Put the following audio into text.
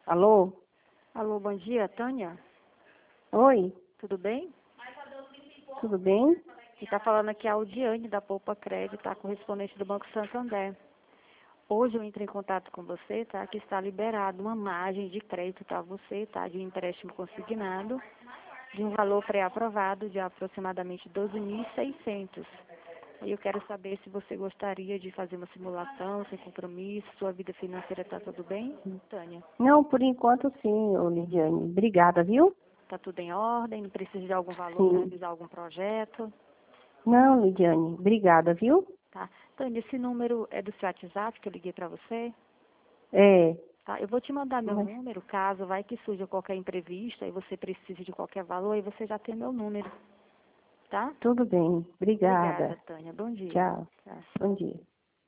Alô? Alô, bom dia, Tânia. Oi, Tudo bem? tudo bem? Quem está falando aqui é a Audiane, da Poupa Crédito, tá? Correspondente do Banco Santander. Hoje eu entrei em contato com você, tá? Que está liberado uma margem de crédito para você, tá? De um empréstimo consignado, de um valor pré-aprovado de aproximadamente 12.600. E eu quero saber se você gostaria de fazer uma simulação, sem compromisso, sua vida financeira está tudo bem, Tânia? Não, por enquanto sim, ô Lidiane. Obrigada, viu? Está tudo em ordem? Não precisa de algum valor para Sim. realizar algum projeto? Não, Lidiane, obrigada, viu? Tá. Tânia, esse número é do seu WhatsApp que eu liguei para você? É, Tá. Eu vou te mandar meu mas número, caso vai que surja qualquer imprevisto, aí você precise de qualquer valor, aí você já tem meu número, tá? tudo bem. Obrigada, Obrigada. Tânia. Bom dia. Tchau. Tchau. Bom dia.